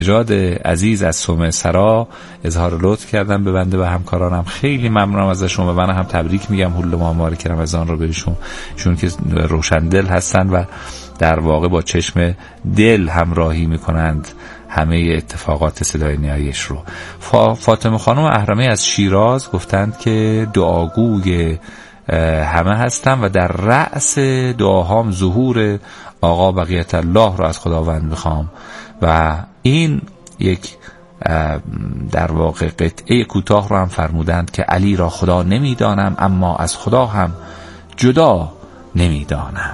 نژاد عزیز از سومه سرا اظهار لطف کردن به بنده و همکارانم. خیلی ممنونم ازشون و من هم تبریک میگم حول ماه مبارک رمضان رو بهشون، چون که روشندل هستن و در واقع با چشم دل همراهی میکنند همه اتفاقات صدای نیایش رو. فاطمه خانم اهرمی از شیراز گفتند که دعاگوی همه هستم و در رأس دعاهام ظهور آقا بقیت الله رو از خداوند میخوام و این یک در واقع قطعه کوتاه رو هم فرمودند که علی را خدا نمیدانم اما از خدا هم جدا نمیدانم.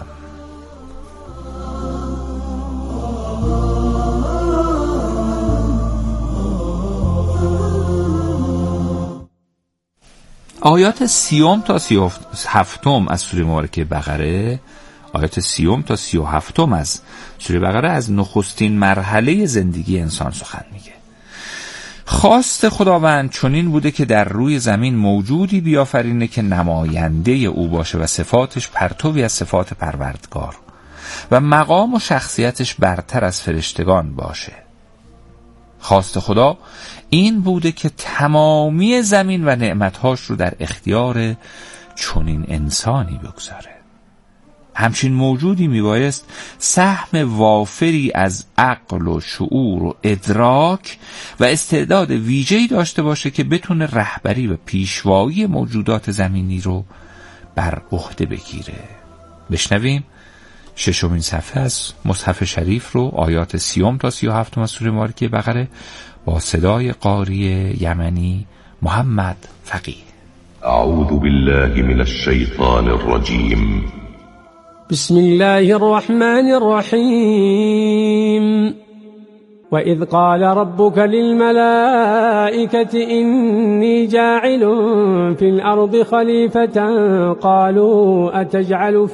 آیات 30 تا 37 از سوره مبارکه بقره، آیات 30 تا 37 از سوره بقره از نخستین مرحله زندگی انسان سخن میگه. خواست خداوند چنین بوده که در روی زمین موجودی بیافرینه که نماینده او باشه و صفاتش پرتوی از صفات پروردگار و مقام و شخصیتش برتر از فرشتگان باشه. خواست خدا این بوده که تمامی زمین و نعمتهاش رو در اختیار چنین انسانی بگذاره. همچین موجودی میبایست سهم وافری از عقل و شعور و ادراک و استعداد ویژه‌ای داشته باشه که بتونه رهبری و پیشوایی موجودات زمینی رو بر عهده بگیره. بشنویم 6مین صفحه از مصحف شریف رو، آیات 30 تا 37 از سوره مبارکه بقره با صدای قاری یمنی محمد فقیه. اعوذ بالله من الشیطان الرجیم. بسم الله الرحمن الرحيم. وإذ قال ربك للملائكة إني جاعل في الأرض خليفة قالوا أتجعل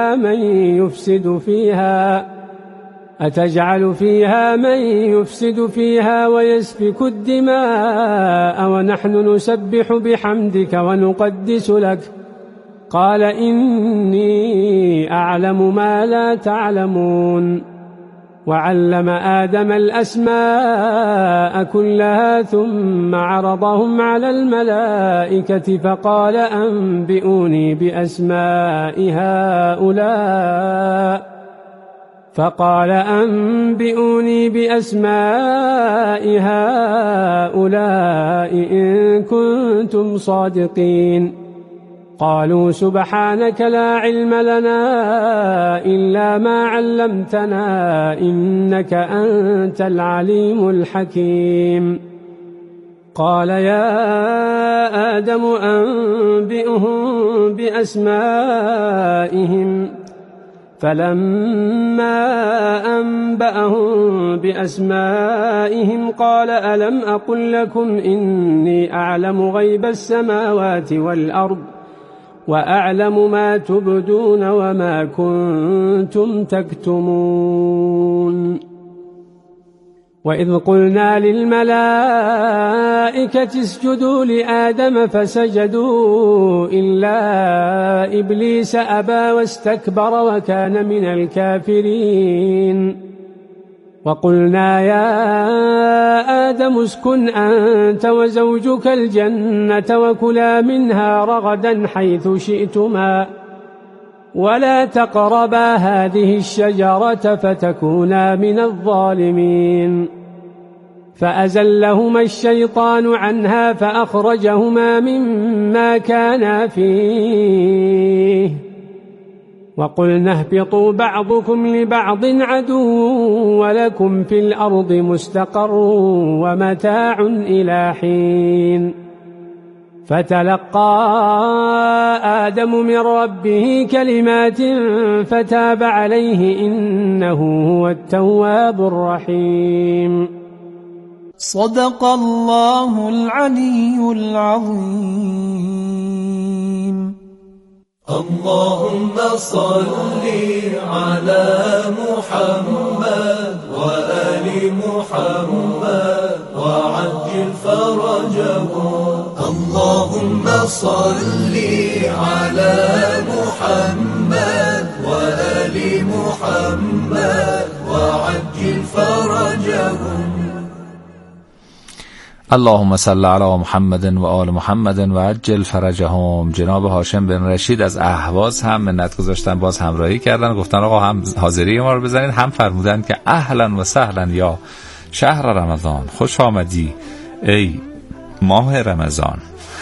فيها من يفسد فيها ويسفك الدماء ونحن نسبح بحمدك ونقدس لك قال إني أعلم ما لا تعلمون. وعلم آدم الأسماء كلها ثم عرضهم على الملائكة فقال أنبئوني بأسماء هؤلاء إن كنتم صادقين. قالوا سبحانك لا علم لنا إلا ما علمتنا إنك أنت العليم الحكيم. قال يا آدم أنبئهم بأسمائهم فلما أنبأهم بأسمائهم قال ألم أقل لكم إني أعلم غيب السماوات والأرض وأعلم ما تبدون وما كنتم تكتمون. وإذ قلنا للملائكة اسجدوا لآدم فسجدوا إلا إبليس أبى واستكبر وكان من الكافرين. وقلنا يا آدم اسكن أنت وزوجك الجنة وكلا منها رغدا حيث شئتما ولا تقربا هذه الشجرة فتكونا من الظالمين. فأزلهما الشيطان عنها فأخرجهما مما كانا فيه وقلنا اهبطوا بعضكم لبعض عدو ولكم في الأرض مستقر ومتاع إلى حين. فتلقى آدم من ربه كلمات فتاب عليه إنه هو التواب الرحيم. صدق الله العلي العظيم. اللهم صل على محمد وآل محمد وعجل فرجهم. اللهم صل على محمد وآل محمد وعجل فرجهم. اللهم صل علی محمد و آل محمد و عجل فرجهم. جناب هاشم بن رشید از اهواز هم منت گذاشتن، باز همراهی کردن، گفتن آقا هم حاضری ما رو بزنید، هم فرمودن که اهلا و سهلا یا شهر رمضان، خوش آمدی ای ماه رمضان.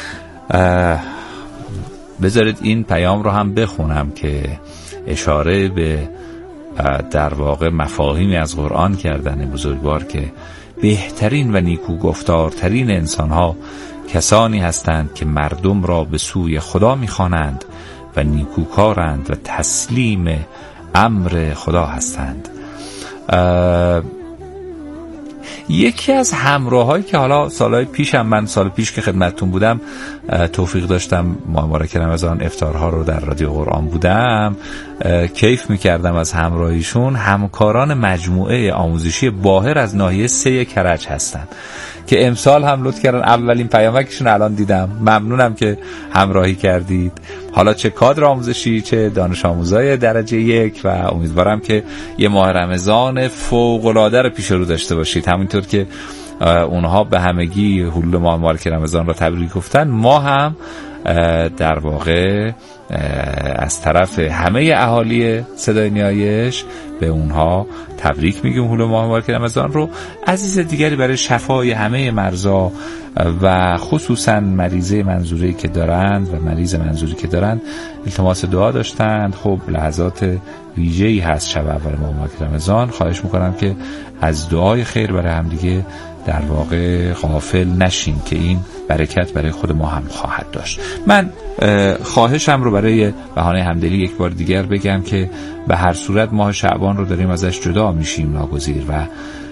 بذارید این پیام رو هم بخونم که اشاره به در واقع مفاهیمی از قرآن کردن بزرگوار که بهترین و نیکو گفتارترین انسانها کسانی هستند که مردم را به سوی خدا میخوانند و نیکوکارند و تسلیم امر خدا هستند. یکی از همراهایی که حالا سالهای پیشم، من سال پیش که خدمتتون بودم توفیق داشتم ماه مبارک رمضان افطارها رو در رادیو قرآن بودم، کیف میکردم از همراهیشون. همکاران مجموعه آموزشی باهر از ناحیه 3 کرج هستن که امسال هم لطف کردن اولین پیامکشون الان دیدم. ممنونم که همراهی کردید، حالا چه کادر آموزشی چه دانش آموزای درجه 1 و امیدوارم که یه ماه رمضان فوق‌العاده رو پیش رو داشته باشید. همینطور که اونها به همگی حلول ماه مبارک رمضان را تبریک گفتن، ما هم در واقع از طرف همه اهالی صدای نیایش به اونها تبریک میگیم حلول ماه مبارک رمضان رو. عزیز دیگری برای شفای همه مرضا و خصوصا مریضه منظوری که دارند و مریض منظوری که دارند التماس دعا داشتند. خب لحظات ویژه‌ای هست شب اول ماه مبارک رمضان، خواهش میکنم که از دعای خیر برای هم دیگه در واقع غافل نشین که این برکت برای خود ما هم خواهد داشت. من خواهشم رو برای بهانه همدلی یک بار دیگر بگم که به هر صورت ماه شعبان رو داریم ازش جدا میشیم ناگزیر و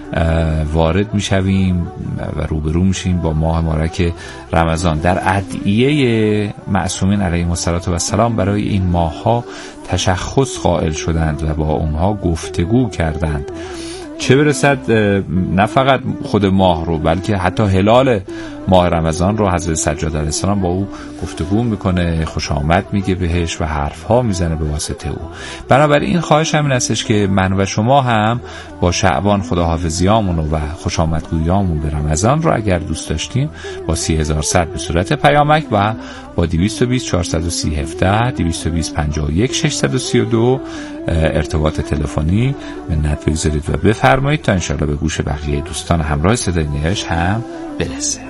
وارد میشویم و روبرو میشیم با ماه مبارک رمضان. در ادعیه معصومین علیهم السلام برای این ماه ها تشخص قائل شدند و با اونها گفتگو کردند، چه برسد نه فقط خود ماه رو بلکه حتی هلال ماه رمضان رو حضرت سجاد علیه السلام با او گفتگو میکنه، خوش آمد میگه بهش و حرفها میزنه به واسطه او. بنابراین این خواهش همین هستش که من و شما هم با شعبان خداحافظیامون و خوش آمدگویامون به رمضان رو اگر دوست داشتیم با 30100 به صورت پیامک و با 220 430 17 220 51 632 ارتباط تلفنی منت بگذارید و بفرمایید تا انشاءالله به گوش بقیه دوستان همراه صدای نیایش هم برسه.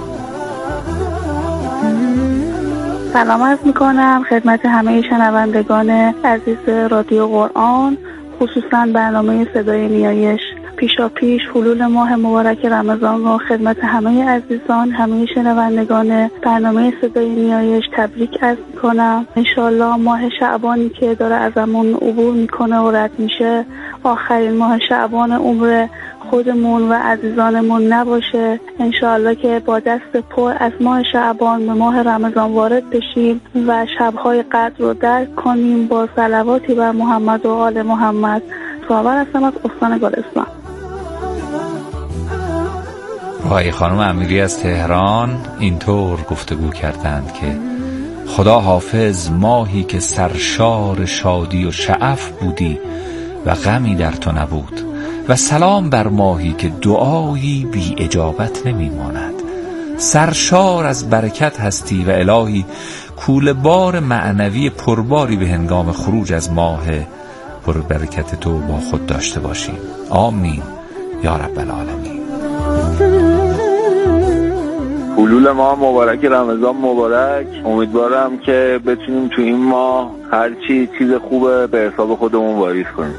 سلام عرض میکنم خدمت همه شنوندگان عزیز رادیو قرآن، خصوصا برنامه صدای نیایش. پیشا پیش حلول ماه مبارک رمضان رو خدمت همه عزیزان، همه شنوندگان برنامه صدای نیایش تبریک عرض میکنم. انشالله ماه شعبانی که داره ازمون عبور میکنه و رد میشه آخرین ماه شعبان عمر خودمون و عزیزانمون نباشه. انشاءالله که با دست پر از ماه شعبان به ماه رمضان وارد بشیم و شبهای قدر رو درک کنیم با صلواتی بر محمد و آل محمد. صابر هستم از استان گلستان. آقای خانم امیری از تهران اینطور گفتگو کردند که خدا حافظ ماهی که سرشار شادی و شعف بودی و غمی در تو نبود، و سلام بر ماهی که دعایی بی اجابت نمی ماند. سرشار از برکت هستی و الهی کوله بار معنوی پرباری به هنگام خروج از ماه پر برکت تو با خود داشته باشیم. آمین یا رب العالمین. حلول ماه مبارک رمضان مبارک. امیدوارم که بتونیم تو این ماه هر چیز خوبه به حساب خودمون واریز کنیم.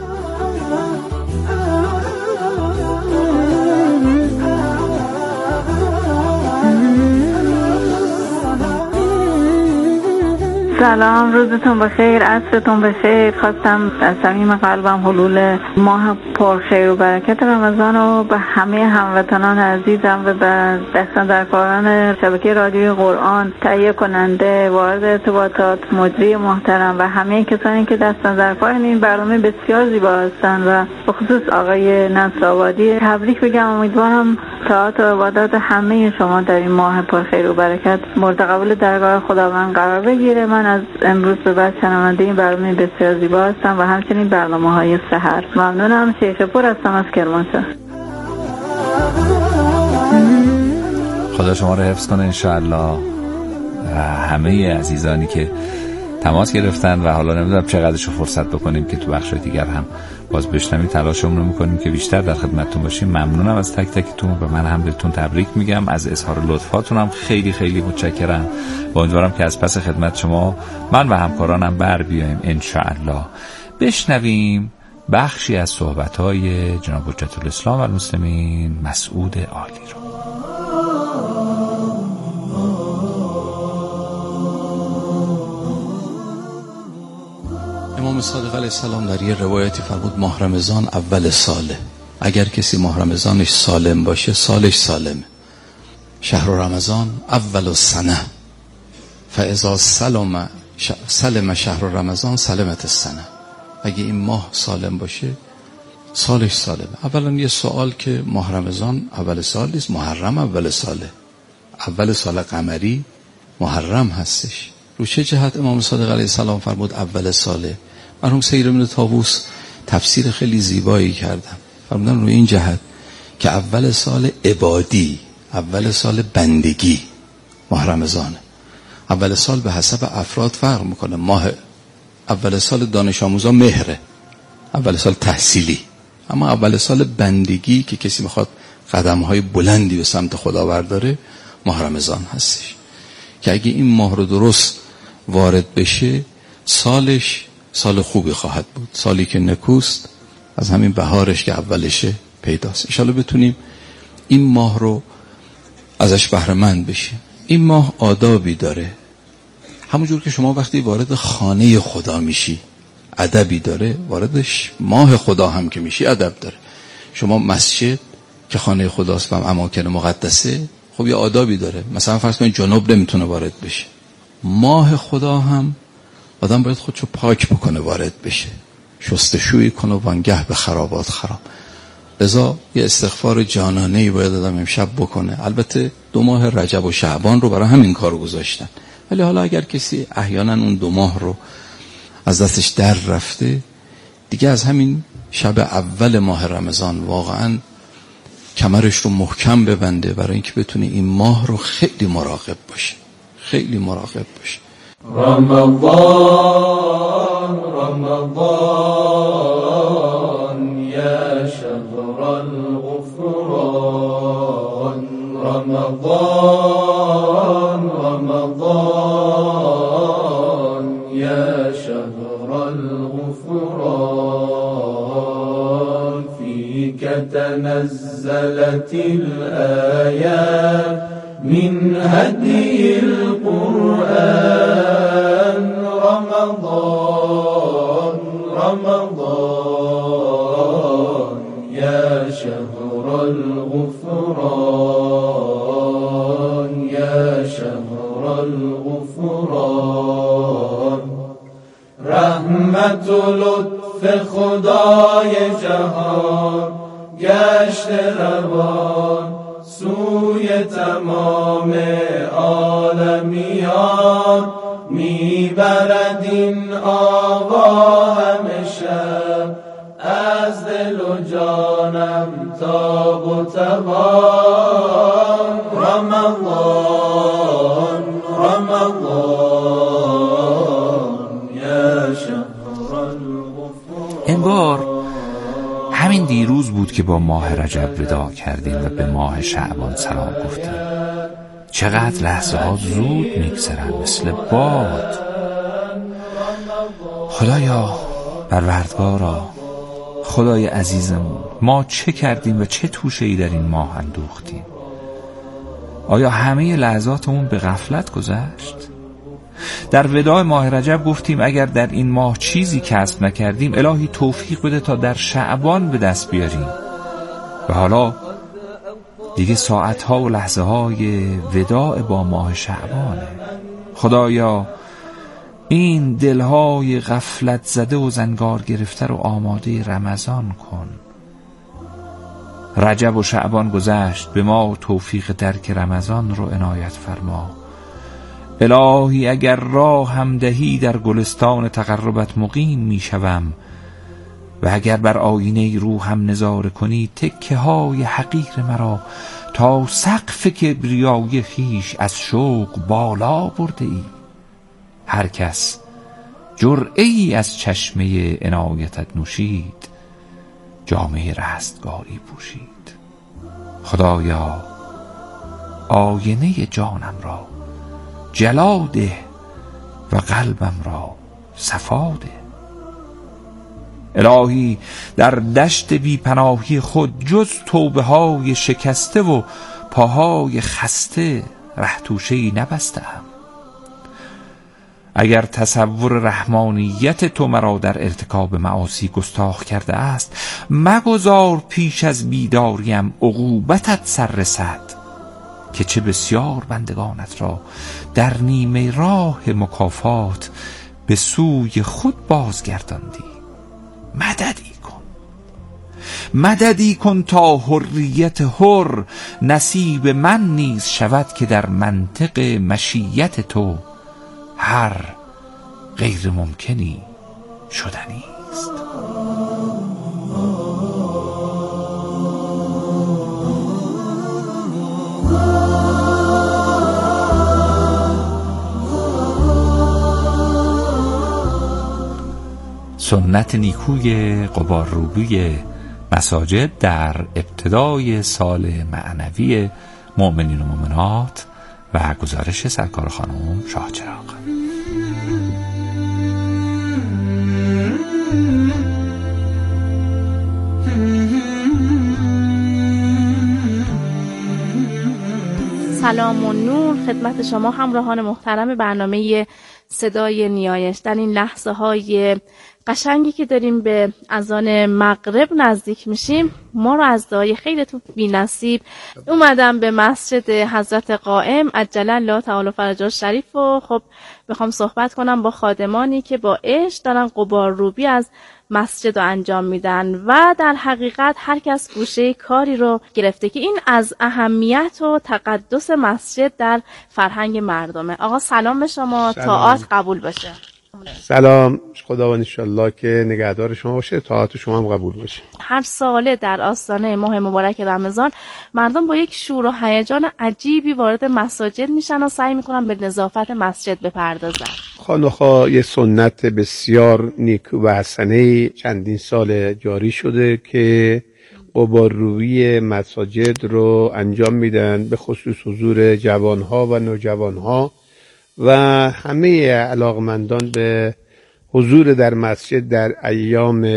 سلام، روزتون بخیر، عصرتون بخیر. خواستم از صمیم قلبم حلول ماه پرخیر و برکت رمضان رو به همه هموطنان عزیزم و به دستاندرکاران شبکه رادیوی قرآن، تهیه کننده، وارد ارتباطات، مجری محترم و همه کسانی که دستاندرکار این برنامه بسیار زیبا هستند و به خصوص آقای نصر آبادی تبریک بگم. امیدوارم طاعات و عبادات همه شما در این ماه پرخیر و برکت مورد قبول درگاه خداوند قرار بگیره. من از امروز به بعد شنونده این برنامه بسیار زیبا هستم و همچنین برنامه‌های سحر. ممنونم. شیخ پور هستم از کرمانشاه. خدا شما رو حفظ کنه انشاءالله. همه عزیزانی که تماس گرفتن و حالا نمیدونم چقدرشو فرصت بکنیم که تو بخش دیگر هم باز بشنویم، تلاشمون رو میکنیم که بیشتر در خدمتتون باشیم. ممنونم از تک تکتون و من هم بهتون تبریک میگم. از اظهار لطفاتون هم خیلی خیلی متشکرم و امیدوارم که از پس خدمت شما من و همکارانم بر بیایم انشاءالله. بشنویم بخشی از صحبت‌های جناب حجت الاسلام و المسلمین مسعود عالی رو. امام صادق علیه السلام در یه روایتی فرمود ماه رمضان اول ساله. اگر کسی ماه رمضانش سالم باشه سالش سالمه. شهر رمضان اول السنه فاذا سلم شهر رمضان سلمت السنه. اگه این ماه سالم باشه سالش سالمه. اولا یه سوال که ماه رمضان اول سال نیست، محرم اول ساله. اول سال قمری محرم هستش. رو چه جهت امام صادق علیه السلام فرمود اول ساله؟ مرحوم سید ابن طاووس تفسیر خیلی زیبایی کردن. فرمودن رو این جهت که اول سال عبادی، اول سال بندگی ماه رمضانه. اول سال به حسب افراد فرق میکنه. ماه اول سال دانش آموزا مهره، اول سال تحصیلی. اما اول سال بندگی که کسی میخواد قدمهای بلندی به سمت خدا برداره ماه رمضان هستش، که اگه این ماه رو درست وارد بشه سالش سال خوبی خواهد بود. سالی که نکوست از همین بهارش که اولشه پیداست. انشالله بتونیم این ماه رو ازش بهره مند بشیم. این ماه آدابی داره. همونجور که شما وقتی وارد خانه خدا میشی ادبی داره، واردش ماه خدا هم که میشی ادب داره. شما مسجد که خانه خداست و اماکن مقدسه خب یه آدابی داره. مثلا فرض کنید جنوب نمیتونه وارد بشه. ماه خدا هم آدم باید خودشو پاک بکنه وارد بشه، شستشویی کنه وانگه به خرابات خراب. لذا یه استغفار جانانه‌ای باید آدم امشب بکنه. البته 2 ماه رجب و شعبان رو برای همین کار گذاشتن، ولی حالا اگر کسی احیانا اون 2 ماه رو از دستش در رفته، دیگه از همین شب اول ماه رمضان واقعا کمرش رو محکم ببنده برای اینکه بتونه این ماه رو خیلی مراقب باشه، خیلی مراقب باشه. رمضان رمضان یا شهر الغفران، رمضان رمضان یا شهر الغفران، فیک تنزلت الآیات من هدی القرآن، رمضان رمضان یا شهر الغفران، یا شهر الغفران، رحمت و لطف خدای جهان گشت روان سوی تمام عالمیان، میبرد این آوا همیشه از دل و جانم تاب و توان، رمضان رمضان یا شهر الغفران. انگار همین دیروز بود که با ماه رجب وداع کردیم و به ماه شعبان سلام گفتیم. چقدر لحظه ها زود میگذرن مثل باد. خدایا پروردگارا، خدای عزیزمون، ما چه کردیم و چه توشه‌ای در این ماه اندوختیم؟ آیا همه لحظاتمون به غفلت گذشت؟ در وداع ماه رجب گفتیم اگر در این ماه چیزی کسب نکردیم الهی توفیق بده تا در شعبان به دست بیاریم. و حالا دیگه ساعتها و لحظه های وداع با ماه شعبانه. خدایا این دلهای غفلت زده و زنگار گرفته رو آماده رمضان کن. رجب و شعبان گذشت، به ما توفیق درک رمضان رو عنایت فرما. الهی اگر راه هم دهی در گلستان تقربت مقیم می شوم و اگر بر آینه روح هم نظاره کنی تکه های حقیر مرا تا سقف کبریای خویش از شوق بالا برده ای. هر کس جرعه ای از چشمه عنایتت نوشید، جامه رستگاری پوشید. خدایا آینه جانم را جلا ده و قلبم را صفا ده. الهی در دشت بی پناهی خود جز توبه های شکسته و پاهای خسته ره توشه‌ای نبستم. اگر تصور رحمانیت تو مرا در ارتکاب معاصی گستاخ کرده است، مگذار پیش از بیداریم عقوبتت سر رسد، که چه بسیار بندگانت را در نیمه راه مکافات به سوی خود بازگرداندی. مددی کن تا حریت حر نصیب من نیز شود، که در منطق مشیت تو هر غیر ممکنی شدنی است. سنت نیکوی غبارروبی مساجد در ابتدای سال معنوی مؤمنین و مؤمنات و گزارش سرکار خانم شاه چراغ. سلام و نور خدمت شما همراهان محترم برنامه صدای نیایش. در این لحظه های قشنگی که داریم به اذان مغرب نزدیک میشیم، ما رو از دعای خیرتون بی نصیب اومدم به مسجد حضرت قائم عجل الله تعالی فرجه شریف و خب بخوام صحبت کنم با خادمانی که با عشق دارن غبارروبی از مسجد رو انجام میدن و در حقیقت هر کس گوشه کاری رو گرفته که این از اهمیت و تقدس مسجد در فرهنگ مردمه. آقا سلام به شما. طاعات قبول باشه. سلام، خداوند انشالله که نگهدار شما باشه، طاعت شما هم قبول باشه. هر ساله در آستانه ماه مبارک رمضان مردم با یک شور و هیجان عجیبی وارد مساجد میشن و سعی میکنن به نظافت مسجد بپردازن. خانوخا یه سنت بسیار نیکو و حسنه چندین سال جاری شده که غبارروبی مساجد رو انجام میدن، به خصوص حضور جوانها و نوجوانها و همه علاقمندان به حضور در مسجد در ایام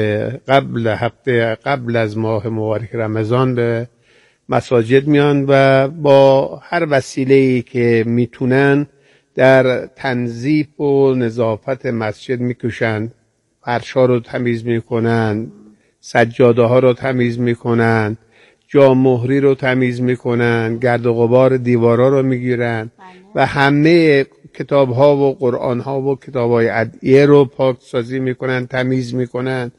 قبل از ماه مبارک رمضان به مساجد میان و با هر وسیله‌ای که میتونن در تنظیف و نظافت مسجد میکشن. فرش‌ها رو تمیز میکنن، سجاده ها رو تمیز میکنن، جام مهری رو تمیز میکنن، گرد و غبار دیوارا رو میگیرن و همه کتاب ها و قرآن ها و کتاب های ادعیه رو پاک سازی میکنن، تمیز میکنن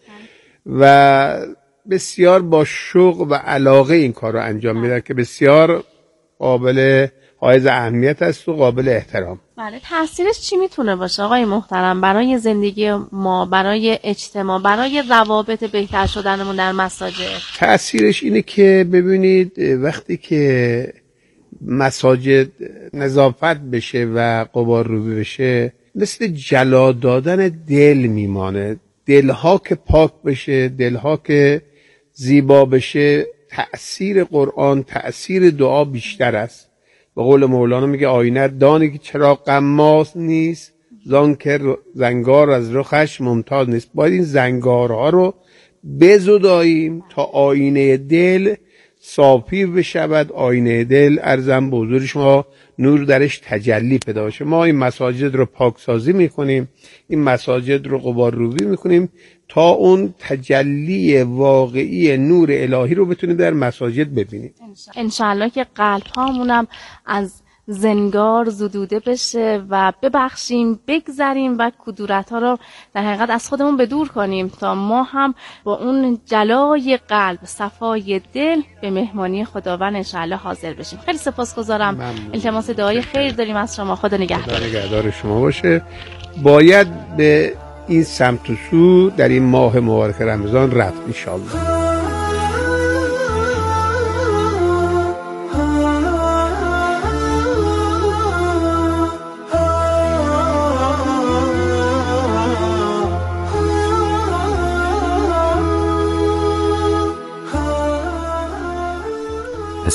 و بسیار با شوق و علاقه این کار رو انجام میدن که بسیار قابل حائز اهمیت است و قابل احترام. بله، تأثیرش چی میتونه باشه آقای محترم برای زندگی ما، برای اجتماع، برای روابط بهتر شدنمون در مساجد؟ تأثیرش اینه که ببینید وقتی که مساجد نظافت بشه و غبارروبی بشه مثل جلا دادن دل میمانه. دلها که پاک بشه، دلها که زیبا بشه، تأثیر قرآن، تأثیر دعا بیشتر است. به قول مولانا میگه آینه دانی که چرا غماز نیست، زان که زنگار از رخش ممتاز نیست. باید این زنگارها رو بزداییم تا آینه دل صافی بشود. آینه دل ارزم به حضور شما نور درش تجلی پیدا بشه. ما این مساجد رو پاکسازی میکنیم، این مساجد رو غبارروبی میکنیم تا اون تجلی واقعی نور الهی رو بتونیم در مساجد ببینیم. انشاءالله که قلب هامونم از زنگار زدوده بشه و ببخشیم، بگذریم و کدورت ها رو در حقیقت از خودمون بدور کنیم تا ما هم با اون جلای قلب، صفای دل به مهمانی خداوند انشاءالله حاضر بشیم. خیلی سپاسگزارم. التماس دعای خیر داریم از شما. خدا نگهدار شما باشه. باید به این سمت و سو در این ماه مبارک رمضان رفت انشاءالله.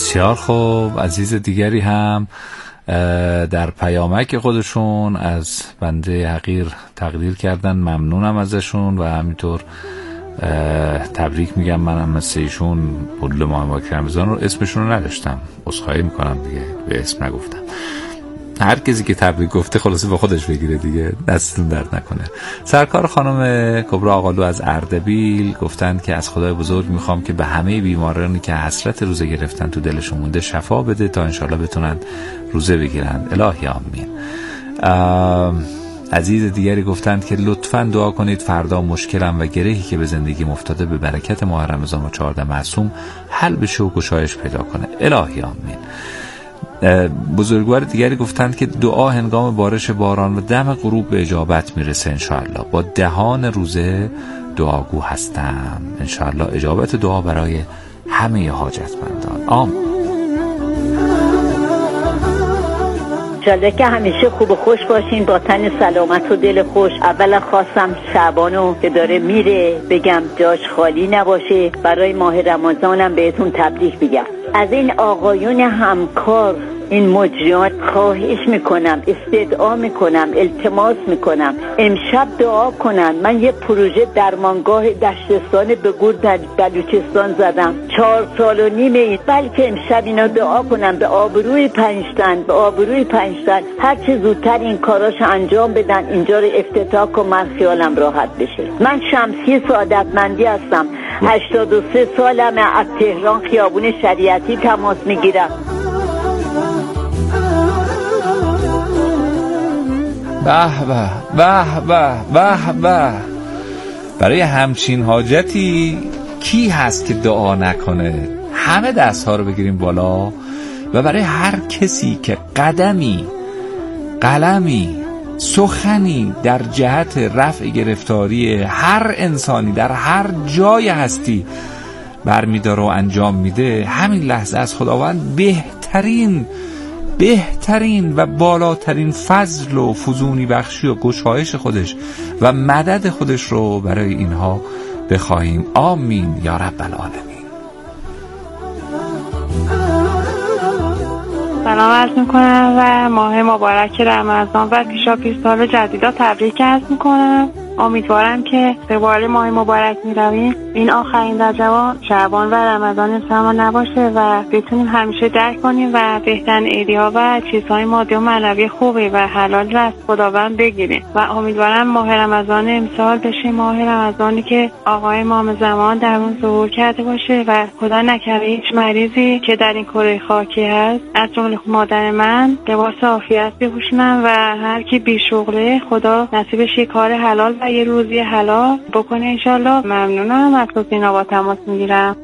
بسیار خوب. عزیز دیگری هم در پیامک خودشون از بنده حقیر تقدیر کردن، ممنونم ازشون و همینطور تبریک میگم. منم مثل ایشون حلول ماه مبارک رمضان رو اسمشون رو نداشتم، عذرخواهی میکنم دیگه، به اسم نگفتم. هر کسی که تبریک گفته خلاصه به خودش بگیره دیگه، دستتون درد نکنه. سرکار خانم کبرا آقالو از اردبیل گفتند که از خدای بزرگ میخوام که به همه بیمارانی که حسرت روزه گرفتن تو دلشون مونده شفا بده تا انشالله بتونن روزه بگیرن. الهی آمین. عزیز دیگری گفتند که لطفاً دعا کنید فردا مشکلم و گرهی که به زندگی افتاده به برکت ماه رمضان و 14 معصوم حل بشه و گشایش پیدا کنه. الهی آمین. بزرگوار دیگری گفتند که دعا هنگام بارش باران و دم غروب به اجابت میرسه انشاءالله. با دهان روزه دعاگو هستم، انشاءالله اجابت دعا برای همه حاجتمندان. آمین. انشالله که همیشه خوب و خوش باشین، با تن سلامت و دل خوش. اولا خواستم شعبانو که داره میره بگم جاش خالی نباشه، برای ماه رمضانم بهتون تبریک بگم. از این آقایون همکار، این مجریان خواهش میکنم، استدعا میکنم، التماس میکنم امشب دعا کنن. من یه پروژه درمانگاه دشتستان به گور در بلوچستان زدم 4 سال و نیمه این، بلکه امشب اینا دعا کنن به آبروی پنجتن، به آبروی پنجتن هر چه زودتر این کاراش انجام بدن، اینجا رو افتتاح کنم، من خیالم راحت بشه. من شمسی سعادتمندی هستم، 83 سالمه، از تهران خیابون شریعتی تماس میگیرم. به به به به به به. برای همچین حاجتی کی هست که دعا نکنه؟ همه دست ها رو بگیریم بالا و برای هر کسی که قدمی، قلمی، سخنی در جهت رفع گرفتاری هر انسانی در هر جای هستی برمیداره و انجام میده، همین لحظه از خداوند بهترین و بالاترین فضل و فزونی بخشی و گشایش خودش و مدد خودش رو برای اینها بخواهیم. آمین یا رب العالمین. سلام عرض میکنم و ماه مبارک رمضان و پیشاپیش سال جدیدا تبریک عرض میکنم. امیدوارم که به بار ماه مبارک میرویم این آخرین رجب شعبان و رمضان انسان نباشه و بتونیم همیشه درک کنیم و بهترین ایده‌ها و چیزهای مادی و معنوی خوبی و حلال را از خداوند بگیریم و امیدوارم ماه رمضان امسال بشه ماه رمضانی که آقای امام زمان در اون ظهور کرده باشه و خدا نکنه هیچ مریضی که در این کره خاکی هست از جمله مادر من لباس عافیت بپوشونم و هر کی بیشغله خدا نصیبش یه کار حلال و یه روزی حلال بکنه انشالله. ممنونم. از حسینا با تماس میگیرم.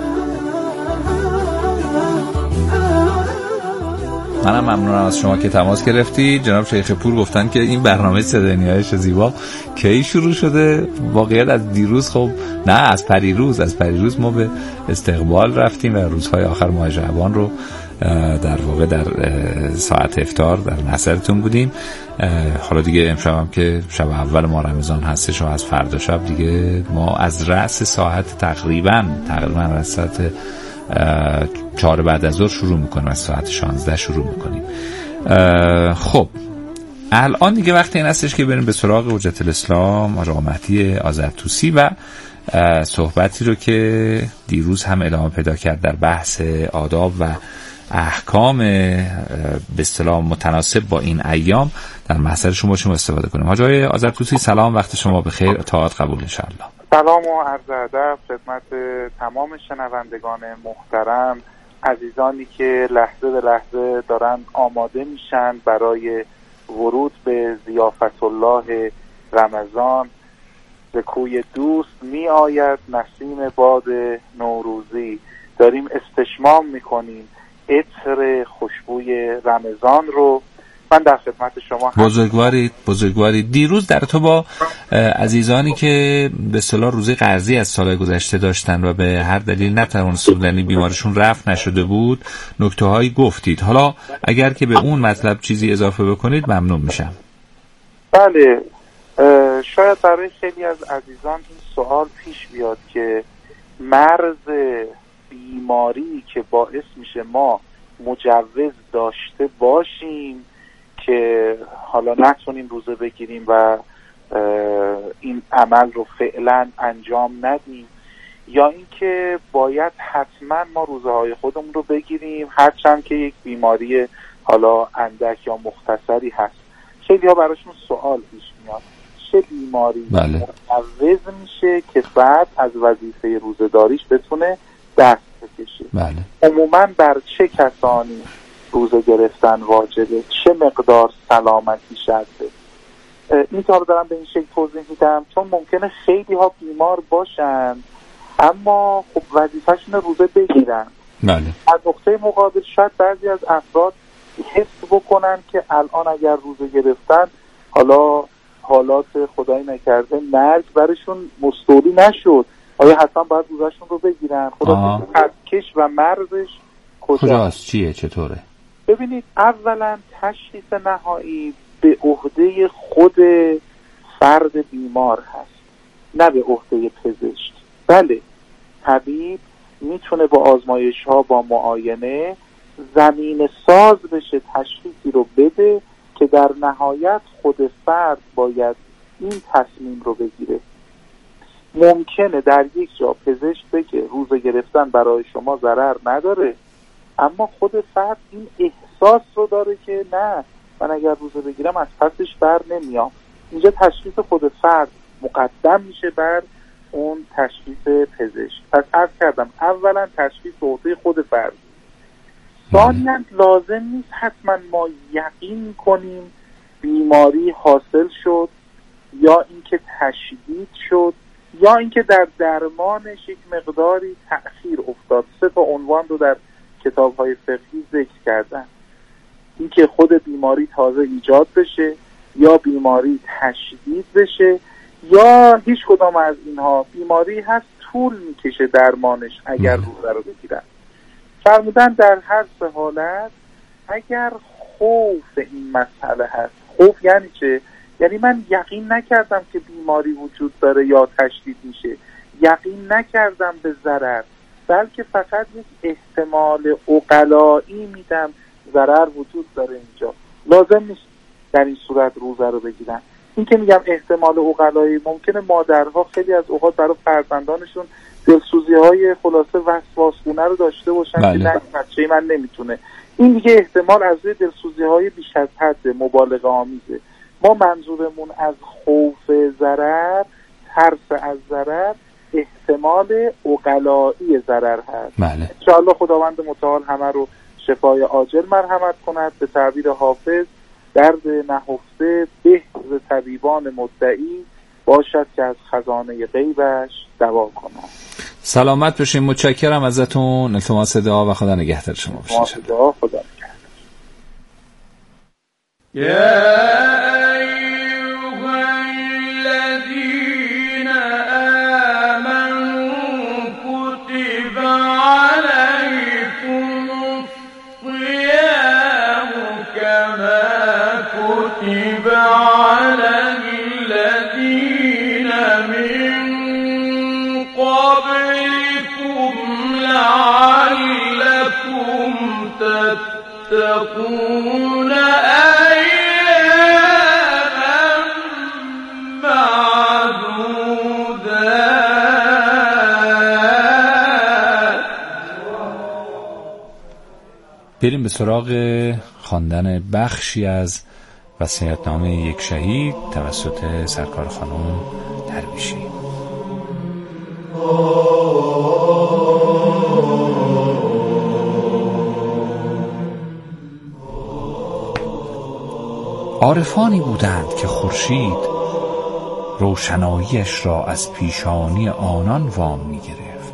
منم ممنونم از شما که تماس گرفتی. جناب شیخ پور گفتن که این برنامه صدای نیایش زیبا کی شروع شده؟ واقعیت از دیروز، خب نه از پریروز ما به استقبال رفتیم و روزهای آخر ماه شعبان رو در واقع در ساعت افطار در محضرتون بودیم. حالا دیگه امشب هم که شب اول ماه رمضان هستش و از فردا شب دیگه ما از رأس ساعت تقریبا از ساعت 4 بعد از ظهر شروع میکنیم، از ساعت 16 شروع میکنیم. خب الان دیگه وقت این هستش که بریم به سراغ حجت الاسلام آقا مهدی آذرتوسی و صحبتی رو که دیروز هم ادامه پیدا کرد در بحث آداب و احکام به اصطلاح متناسب با این ایام در محضر شما استفاده کنیم. حاج آقای آذرتوسی سلام، وقت شما بخیر، اطاعت قبول انشاءالله. سلام و عرض ادب خدمت تمام شنوندگان محترم، عزیزانی که لحظه به لحظه دارن آماده میشن برای ورود به ضیافت الله رمضان. به کوی دوست می آید نسیم باد نوروزی. داریم استشمام میکنیم عطر خوشبوی رمضان رو. من در خدمت شما بزرگوارید. دیروز در تو با عزیزانی که به اصطلاح روزه قرضی از سال گذشته داشتن و به هر دلیل نتوانستن، یعنی بیمارشون رفع نشده بود، نکته هایی گفتید. حالا اگر که به اون مطلب چیزی اضافه بکنید ممنون میشم. بله، شاید برای خیلی از عزیزان این سوال پیش بیاد که مرز بیماری که باعث میشه ما مجوز داشته باشیم که حالا نتونیم روزه بگیریم و این عمل رو فعلا انجام ندیم، یا اینکه باید حتما ما روزه های خودمون رو بگیریم هرچند که یک بیماری حالا اندک یا مختصری هست. خیلی ها براشون سوال پیش میاد چه بیماری مجوز میشه که بعد از وظیفه روزه‌داریش بتونه دست بکشه. عموما بر چه کسانی روزه گرفتن واجبه، چه مقدار سلامتی شرطه؟ این کار رو دارم به این شکل توضیح میدم چون ممکنه خیلی ها بیمار باشن اما خب وظیفه‌شون روزه بگیرن. از نقطه مقابل شاید بعضی از افراد حس بکنن که الان اگر روزه گرفتن حالا حالات خدای نکرده مرگ برشون مستولی نشد، آیا حتما باید روزهشون رو بگیرن؟ خدا کش و مرزش کجاست؟ چیه؟ چطوره؟ ببینید اولا تشخیص نهایی به عهده خود فرد بیمار هست نه به عهده پزشک. بله طبیب میتونه با آزمایش ها با معاینه زمین ساز بشه تشخیصی رو بده که در نهایت خود فرد باید این تصمیم رو بگیره. ممکنه در یک جا پزشک بگه روزه گرفتن برای شما ضرر نداره اما خود فرد این احساس رو داره که نه من اگر روزه بگیرم از پسش بر نمیام. اینجا تشخیص خود فرد مقدم میشه بر اون تشخیص پزشک. پس عرض کردم اولا تشخیص عهده خود فرد. ثانیاً لازم نیست حتما ما یقین کنیم بیماری حاصل شد یا اینکه تشدید شد یا اینکه در درمانش یک مقداری تأخیر افتاد. 3 عنوان رو در کتاب‌های فقهی ذکر کردن، اینکه خود بیماری تازه ایجاد بشه یا بیماری تشدید بشه یا هیچ کدام از اینها. بیماری هست طول میکشه درمانش اگر روزه رو بگیرن. فرمودن در هر 3 حالت اگر خوف این مسئله هست. خوف یعنی چه؟ یعنی من یقین نکردم که بیماری وجود داره یا تشدید میشه، یقین نکردم به ضرر، بلکه فقط یک احتمال عقلایی میدم ضرر وجود داره اینجا، لازم نیست در این صورت روزه رو بگیرن. این که میگم احتمال عقلایی، ممکنه مادرها خیلی از اوقات برای فرزندانشون دلسوزی های خلاصه وسواسگونه رو داشته باشن که نه بچه من نمیتونه. این دیگه احتمال از روی دلسوزی های بیش از حد مبالغه آمیزه. ما منظورمون از خوف ضرر، ترس از ضرر، احتمال عقلایی ضرر هست. انشاءالله خداوند متعال همه رو شفای عاجل مرحمت کند. به تعبیر حافظ درد نهفته به ز طبیبان مدعی باشد که از خزانه غیبش دوا کند. سلامت باشین، متشکرم ازتون. التماس دعا و خدا نگهدار شما باشه. التماس دعا، خدا نگهدار. تتقون أياما معدودات. بریم به سراغ خواندن بخشی از وصیت‌نامه یک شهید توسط سرکار خانم درویشی. عارفانی بودند که خورشید روشناییش را از پیشانی آنان وام می گرفت.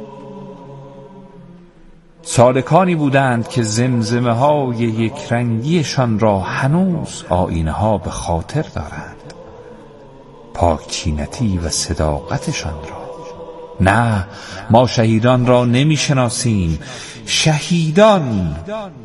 سالکانی بودند که زمزمه های یک رنگیشان را هنوز آیینه ها به خاطر دارند، پاکچینتی و صداقتشان را. نه، ما شهیدان را نمی شناسیم. شهیدان